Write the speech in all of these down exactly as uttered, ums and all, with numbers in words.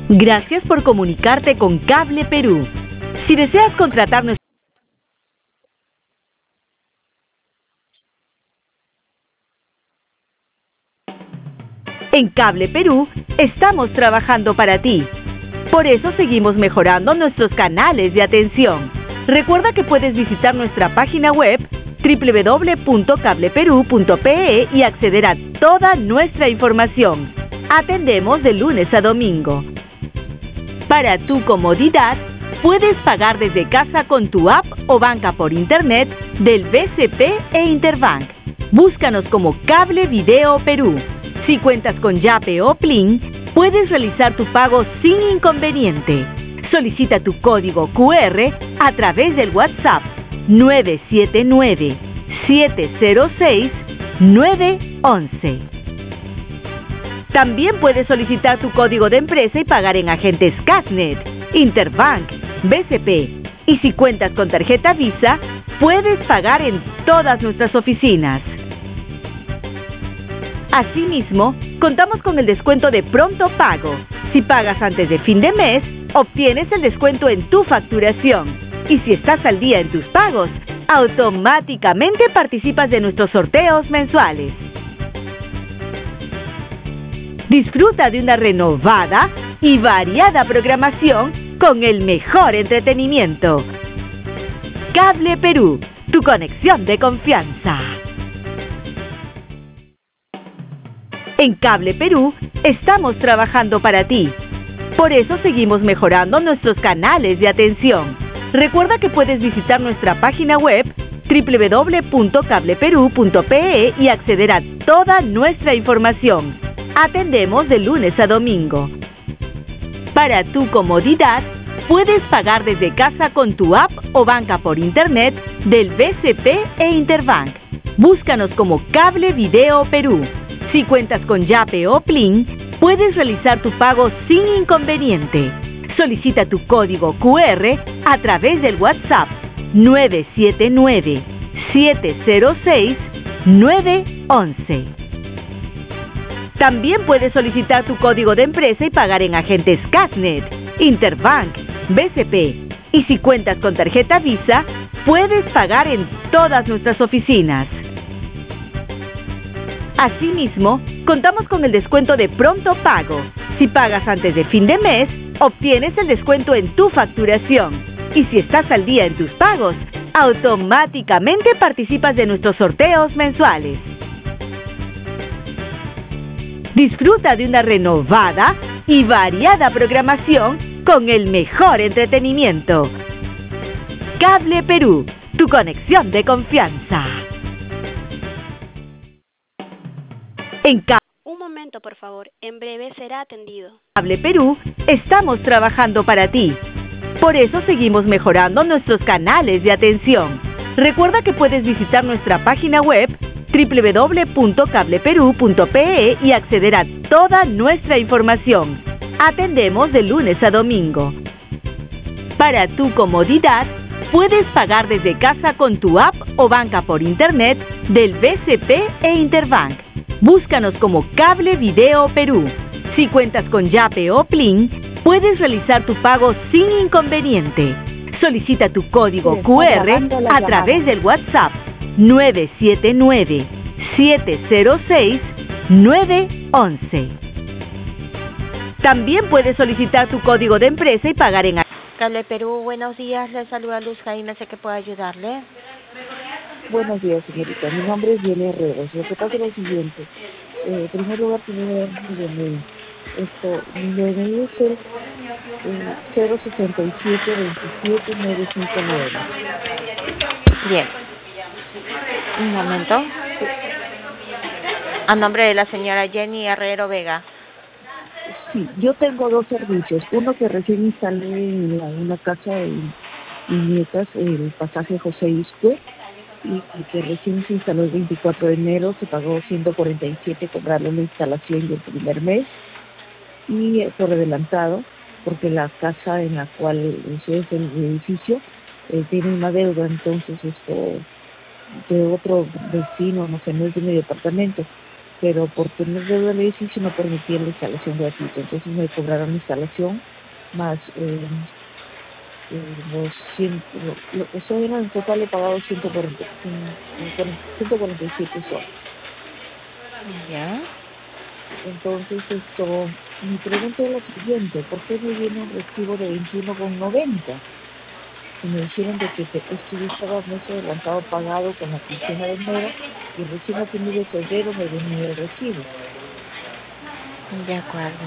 Gracias por comunicarte con Cable Perú. Si deseas contratar nuestro En Cable Perú estamos trabajando para ti. Por eso seguimos mejorando nuestros canales de atención. Recuerda que puedes visitar nuestra página web doble u doble u doble u punto cable perú punto pe e y acceder a toda nuestra información. Atendemos de lunes a domingo. Para tu comodidad, puedes pagar desde casa con tu app o banca por internet del B C P e Interbank. Búscanos como Cable Video Perú. Si cuentas con Yape o Plin, puedes realizar tu pago sin inconveniente. Solicita tu código cu erre a través del WhatsApp nueve siete nueve, siete cero seis, nueve once. También puedes solicitar tu código de empresa y pagar en agentes Casnet, Interbank, B C P. Y si cuentas con tarjeta Visa, puedes pagar en todas nuestras oficinas. Asimismo, contamos con el descuento de pronto pago. Si pagas antes de fin de mes, obtienes el descuento en tu facturación. Y si estás al día en tus pagos, automáticamente participas de nuestros sorteos mensuales. Disfruta de una renovada y variada programación con el mejor entretenimiento. Cable Perú, tu conexión de confianza. En Cable Perú estamos trabajando para ti. Por eso seguimos mejorando nuestros canales de atención. Recuerda que puedes visitar nuestra página web doble u doble u doble u punto cable perú punto pe e y acceder a toda nuestra información. Atendemos de lunes a domingo. Para tu comodidad, puedes pagar desde casa con tu app o banca por internet del B C P e Interbank. Búscanos como Cable Video Perú. Si cuentas con Yape o Plin, puedes realizar tu pago sin inconveniente. Solicita tu código cu erre a través del WhatsApp nueve siete nueve, siete cero seis, nueve once. También puedes solicitar tu código de empresa y pagar en agentes Casnet, Interbank, B C P. Y si cuentas con tarjeta Visa, puedes pagar en todas nuestras oficinas. Asimismo, contamos con el descuento de pronto pago. Si pagas antes de fin de mes, obtienes el descuento en tu facturación. Y si estás al día en tus pagos, automáticamente participas de nuestros sorteos mensuales. Disfruta de una renovada y variada programación con el mejor entretenimiento. Cable Perú, tu conexión de confianza. En Cable Un momento, por favor. En breve será atendido. Cable Perú estamos trabajando para ti. Por eso seguimos mejorando nuestros canales de atención. Recuerda que puedes visitar nuestra página web doble u doble u doble u punto cable perú punto pe e y acceder a toda nuestra información. Atendemos de lunes a domingo. Para tu comodidad, puedes pagar desde casa con tu app o banca por internet del B C P e Interbank. Búscanos como Cable Video Perú. Si cuentas con Yape o Plin, puedes realizar tu pago sin inconveniente. Solicita tu código cu erre a través del WhatsApp nueve siete nueve, siete cero seis, nueve once. También puedes solicitar tu código de empresa y pagar en... Cable Perú, buenos días. Le saluda Luz Jaime, sé que puedo ayudarle. Buenos días, señorita. Mi nombre es Diana Herreros. Lo que pasa es lo siguiente. Eh, en primer lugar, tiene mi D N I. Esto, mi D N I es el eh, cero sesenta y siete, veintisiete, novecientos cincuenta y nueve. Bien. Un momento. A nombre de la señora Jenny Herrero Vega. Sí, yo tengo dos servicios. Uno que recién instalé en la, una casa de mis nietas, el pasaje José Iscue, y, y que recién se instaló el veinticuatro de enero, se pagó ciento cuarenta y siete cobrarle la instalación del primer mes, y eh, por adelantado, porque la casa en la cual es el edificio eh, tiene una deuda, entonces esto de otro vecino, no sé, no es de mi departamento. pero por tener deuda del edificio no permitía la instalación gratuita. Entonces me cobraron la instalación más eh, eh, los cien, lo, lo, eso era en total he pagado ciento cuarenta, ciento cuarenta y siete soles. Ya. Entonces esto, mi pregunta es la siguiente: ¿por qué me viene un recibo de veintiuno con noventa? Y me dijeron de que te, esto yo estaba mes adelantado pagado con la quincena de enero y recién a fin de febrero me venía el recibo. De acuerdo.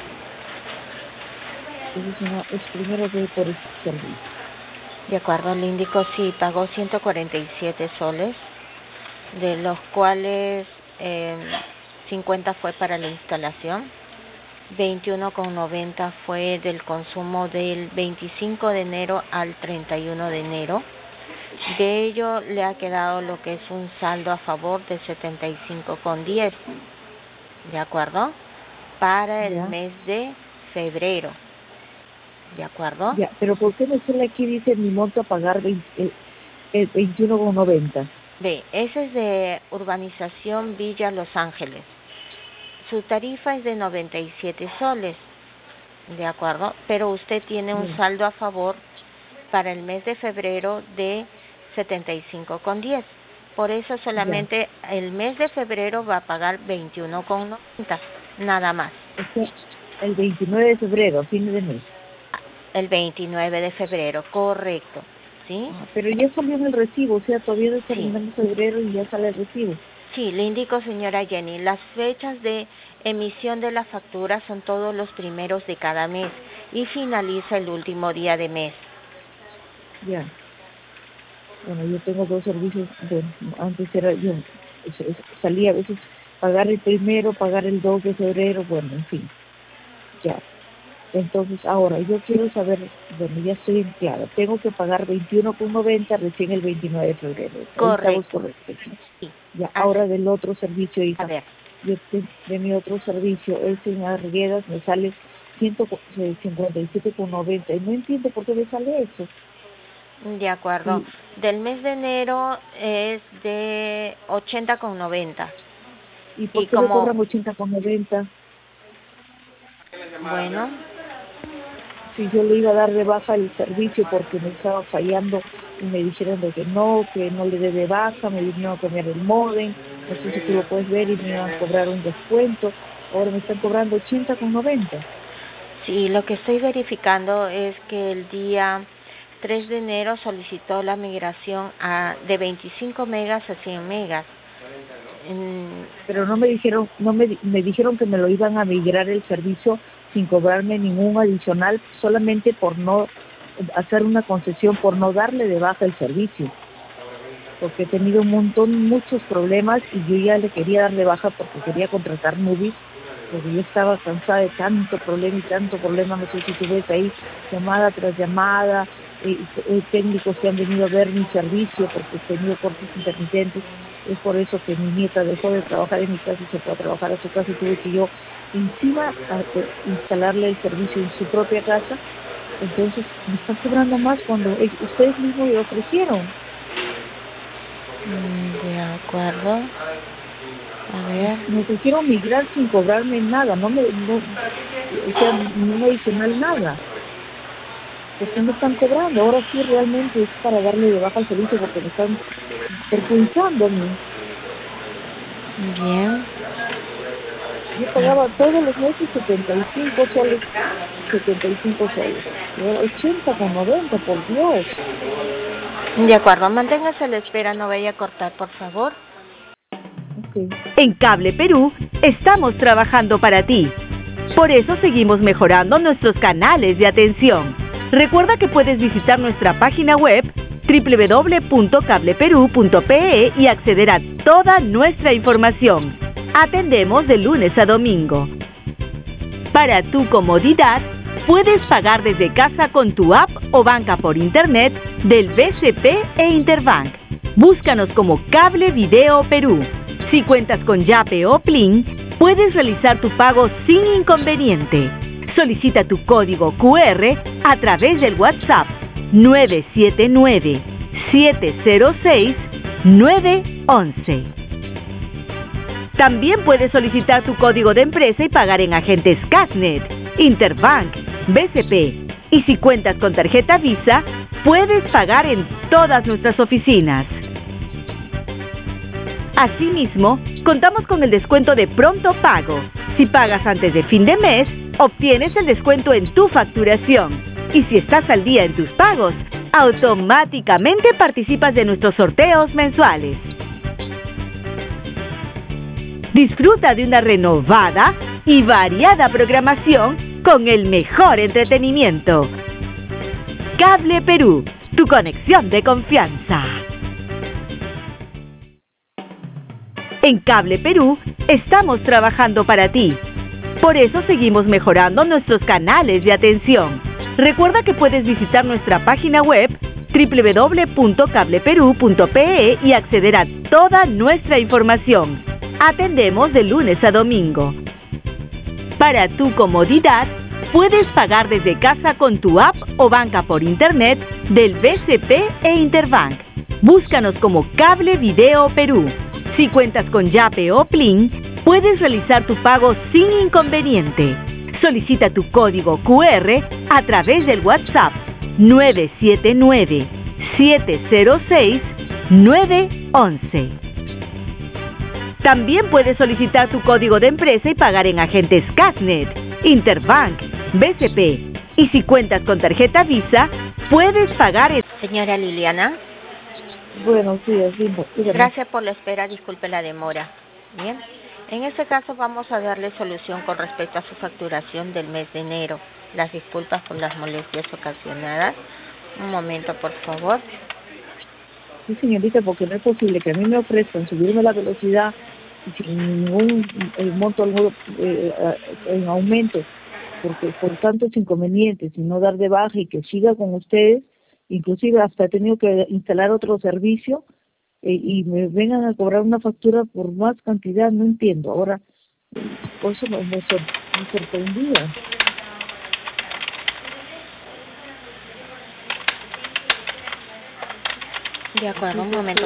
Entonces una, es primero que por este servicio. De acuerdo, le indico, sí, pagó ciento cuarenta y siete soles, de los cuales eh, cincuenta fue para la instalación, veintiuno con noventa fue del consumo del veinticinco de enero al treinta y uno de enero. De ello le ha quedado lo que es un saldo a favor de setenta y cinco con diez, ¿de acuerdo? Para el Ya. mes de febrero, ¿de acuerdo? Ya, pero ¿por qué me sale aquí, dice mi monto a pagar veinte, el, el veintiuno con noventa? Ve, ese es de Urbanización Villa Los Ángeles. Su tarifa es de noventa y siete soles, ¿de acuerdo? Pero usted tiene un Bien. saldo a favor para el mes de febrero de setenta y cinco con diez. Por eso solamente ya. El mes de febrero va a pagar veintiuno con noventa, nada más. O sea, el veintinueve de febrero, fin de mes. El veintinueve de febrero, correcto, ¿sí? Ah, pero ya salió en el recibo, o sea, todavía no terminamos sí. febrero y ya sale el recibo. Sí, le indico, señora Jenny, las fechas de emisión de la factura son todos los primeros de cada mes y finaliza el último día de mes. Ya. Bueno, yo tengo dos servicios. Bueno, antes era yo, salía a veces pagar el primero, pagar el dos de febrero, bueno, en fin. Ya. Entonces, ahora, yo quiero saber, bueno, ya estoy en claro, tengo que pagar veintiuno con noventa recién el veintinueve de febrero. Correcto. Sí. Ya, ahora del otro servicio, hija. A ver. Yo te, de mi otro servicio, ese en Arguedas, me sale ciento cincuenta y siete con noventa y no entiendo por qué me sale eso. De acuerdo. Sí. Del mes de enero es de ochenta con noventa. ¿Y por y qué como... me cobran ochenta con noventa? Bueno. Si yo le iba a dar de baja el servicio porque me estaba fallando y me dijeron de que no, que no le dé de baja, me vinieron a cambiar el módem, no sé si tú lo puedes ver y me iban a cobrar un descuento, ahora me están cobrando ochenta con noventa. Sí, lo que estoy verificando es que el día tres de enero solicitó la migración a, de veinticinco megas a cien megas. En... Pero no me dijeron, no me, me dijeron que me lo iban a migrar el servicio sin cobrarme ningún adicional, solamente por no hacer una concesión, por no darle de baja el servicio. Porque he tenido un montón, muchos problemas y yo ya le quería dar de baja porque quería contratar Movies, porque yo estaba cansada de tanto problema y tanto problema, no sé si tú ves ahí, llamada tras llamada, eh, eh, técnicos que han venido a ver mi servicio porque he tenido cortes intermitentes. Es por eso que mi nieta dejó de trabajar en mi casa y se fue a trabajar a su casa y tuve que yo encima a, eh, instalarle el servicio en su propia casa. Entonces me está cobrando más cuando eh, ustedes mismos le ofrecieron. De acuerdo. A ver. Me ofrecieron migrar sin cobrarme nada, no me, no, o sea, no me adicional nada. Porque me están cobrando, ahora sí realmente es para darle de baja al servicio porque me están perjudicando a mí. Bien. Yo pagaba todos los meses setenta y cinco soles, setenta y cinco soles. Y ahora ochenta con noventa, por Dios. De acuerdo, manténgase a la espera, no vaya a cortar, por favor. Okay. En Cable Perú estamos trabajando para ti. Por eso seguimos mejorando nuestros canales de atención. Recuerda que puedes visitar nuestra página web doble u doble u doble u punto cable perú punto pe e y acceder a toda nuestra información. Atendemos de lunes a domingo. Para tu comodidad, puedes pagar desde casa con tu app o banca por internet del B C P e Interbank. Búscanos como Cable Video Perú. Si cuentas con Yape o Plin, puedes realizar tu pago sin inconveniente. Solicita tu código cu erre a través del WhatsApp nueve siete nueve, siete cero seis, nueve uno uno. También puedes solicitar tu código de empresa y pagar en agentes Cashnet, Interbank, B C P. Y si cuentas con tarjeta Visa, puedes pagar en todas nuestras oficinas. Asimismo, contamos con el descuento de pronto pago. Si pagas antes de fin de mes, obtienes el descuento en tu facturación. Y si estás al día en tus pagos, automáticamente participas de nuestros sorteos mensuales. Disfruta de una renovada y variada programación con el mejor entretenimiento. Cable Perú, tu conexión de confianza. En Cable Perú estamos trabajando para ti. Por eso seguimos mejorando nuestros canales de atención. Recuerda que puedes visitar nuestra página web doble u doble u doble u punto cable perú punto pe e y acceder a toda nuestra información. Atendemos de lunes a domingo. Para tu comodidad, puedes pagar desde casa con tu app o banca por internet del B C P e Interbank. Búscanos como Cable Video Perú. Si cuentas con Yape o Plin, puedes realizar tu pago sin inconveniente. Solicita tu código cu erre a través del WhatsApp nueve siete nueve, siete cero seis, nueve uno. También puedes solicitar tu código de empresa y pagar en agentes Cashnet, Interbank, B C P. Y si cuentas con tarjeta Visa, puedes pagar en... Señora Liliana. Bueno, sí, sí. Gracias por la espera, disculpe la demora. Bien. En este caso vamos a darle solución con respecto a su facturación del mes de enero. Las disculpas por las molestias ocasionadas. Un momento, por favor. Sí, señorita, porque no es posible que a mí me ofrezcan subirme la velocidad sin ningún eh, monto alguno, eh, en aumento, porque por tantos inconvenientes y no dar de baja y que siga con ustedes, inclusive hasta he tenido que instalar otro servicio eh, y me vengan a cobrar una factura por más cantidad, no entiendo. Ahora, por eso me, me, sor, me sorprendía. De acuerdo, un momento.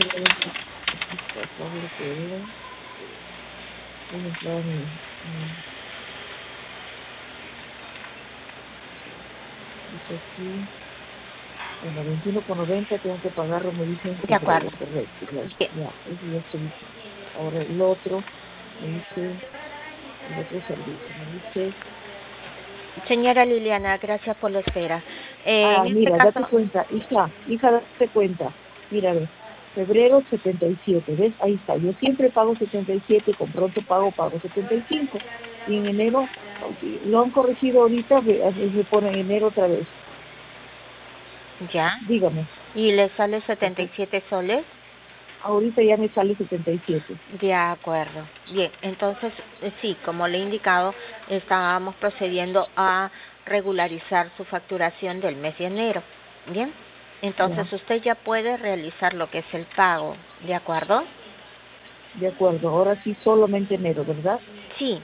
En la veintiuno con noventa tengo que pagarlo, me dicen. De acuerdo. Correcto, ya, ya, eso ya estoy. Ahora el otro, me dice, el otro servicio, me dice. Señora Liliana, gracias por la espera. Eh, ah, en mira, este caso... date cuenta, hija, hija, date cuenta. Mira, ve, febrero setenta y siete, ¿ves? Ahí está, yo siempre pago setenta y siete, con pronto pago, pago setenta y cinco. Y en enero, lo han corregido ahorita, se pone en enero otra vez. Ya. Dígame. ¿Y le sale setenta y siete soles? Ahorita ya me sale setenta y siete. De acuerdo. Bien, entonces, sí, como le he indicado, estábamos procediendo a regularizar su facturación del mes de enero. Bien, entonces ya. Usted ya puede realizar lo que es el pago, ¿de acuerdo? De acuerdo, ahora sí solamente enero, ¿verdad? Sí.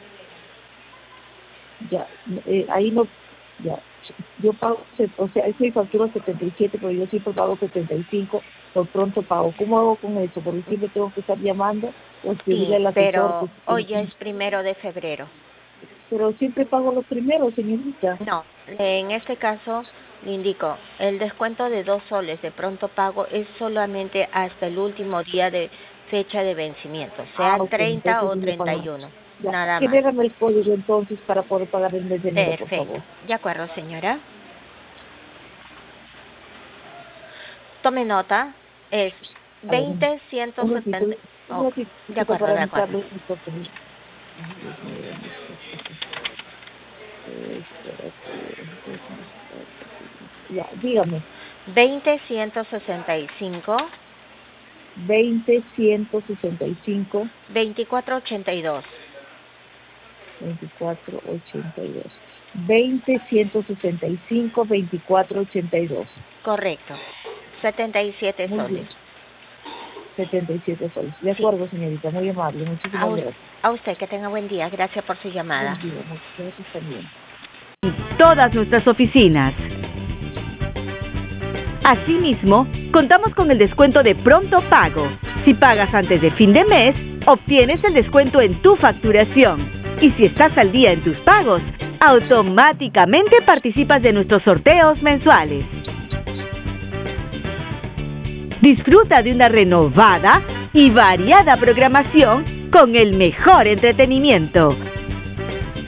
Ya, eh, ahí no, ya, yo pago, o sea, es mi factura setenta y siete, pero yo siempre pago setenta y cinco, por pronto pago. ¿Cómo hago con eso? Porque siempre tengo que estar llamando o escribirle sí, a la pero hoy ya es primero de febrero. Pero siempre pago los primeros, señorita. No, en este caso le indico, el descuento de dos soles de pronto pago es solamente hasta el último día de fecha de vencimiento, sea ah, okay. treinta o treinta y uno. Ya, nada más. Genérame el código entonces para poder pagar el mes de enero, perfecto. Por favor. De acuerdo, señora. Tome nota, es veinte ciento setenta. Oh, de acuerdo, de acuerdo. Ya, dígame. veinte ciento sesenta y cinco. veinte ciento sesenta y cinco. veinticuatro ochenta y dos. veinticuatro ochenta y dos. veinte ciento sesenta y cinco, veinticuatro ochenta y dos. Correcto. setenta y siete muy soles. Bien. setenta y siete soles. De acuerdo, sí. Señorita, muy amable. Muchísimas a gracias. A usted, que tenga buen día. Gracias por su llamada. Buen día, muchas gracias también. Todas nuestras oficinas. Asimismo, contamos con el descuento de pronto pago. Si pagas antes de fin de mes, obtienes el descuento en tu facturación. Y si estás al día en tus pagos, automáticamente participas de nuestros sorteos mensuales. Disfruta de una renovada y variada programación con el mejor entretenimiento.